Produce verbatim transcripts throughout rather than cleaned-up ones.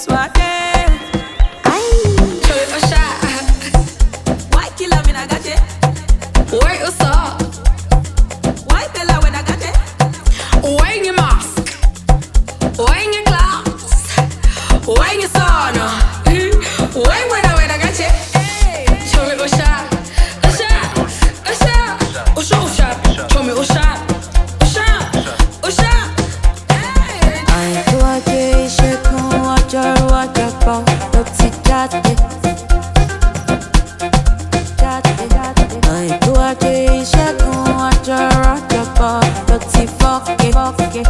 guess what? Show it a shot. White killer when I got it. Where you saw? White bella when I got it. Wearing your mask, wearing your clothes, wearing your son. Why when I when I got it? Show it a shot, a shot, a shot, a show shot. Show me a shot, a shot, a shot. I do a day, shake on water, water, pop, but it jatty. I do a day, shake on water, water, pop, but it fuck it, fuck it.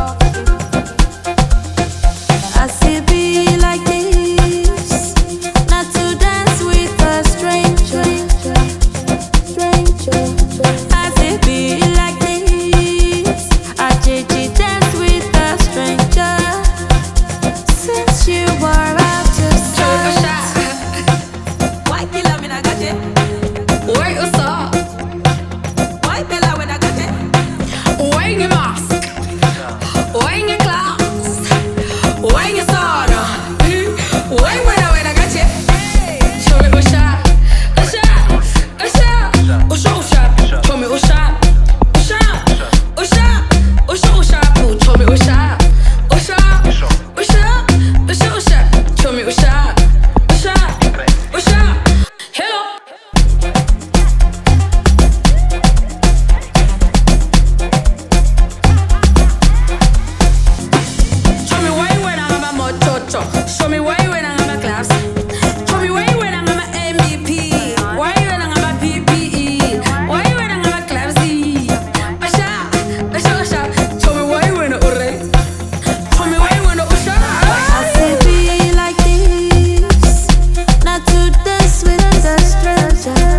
I see be like this, not to dance with a stranger, stranger. I see be like this, I J G dance with a stranger. Since you were out to Show it a start, shot. White killer when I got it. Where you saw? White bella when I got it. Wearing your mask, wearing your clothes, wearing your son. Why when I when I got it? Show me a shot, a shot, a shot, a show shot. Show me a shot, a shot, a shot, a show shot. Show me a shot, a shot, a shot, a show shot. Show me a shot, a shot, a shot. Hello. Show me why when I'm a mototo. Show me why when I'm a class. Show me why when I'm a M V P. Why when I'm a P P E. Why when I'm a class Z. A shot, a shot, shot. Show me why when I'm alright. Show me why when I'm a shot. I see be like this, not to dance with a stranger.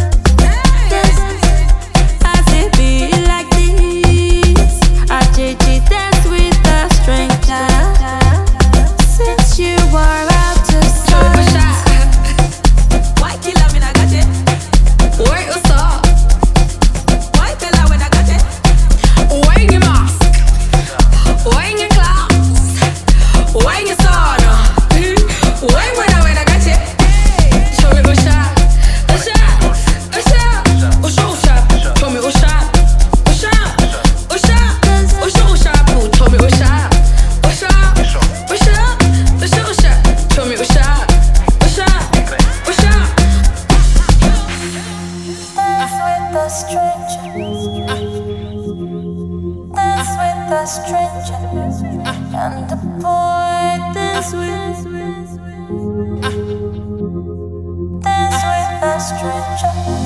I see be like this, I J G dance with a stranger. Since you were out to Show me a start, shot. White killer when I got it. Where you saw? White bella when I got it. Wearing your mask, wearing your clothes, wearing your son. Why when I when I got it? Show me a shot, a shot, a shot, a show shot. Show me a shot, a shot, a shot, a show shot. Show me a shot, a shot, a shot, a show shot. Show me a shot, a shot, a shot. dance with a stranger. Dance with a stranger. And the boy dance with, dance with a stranger.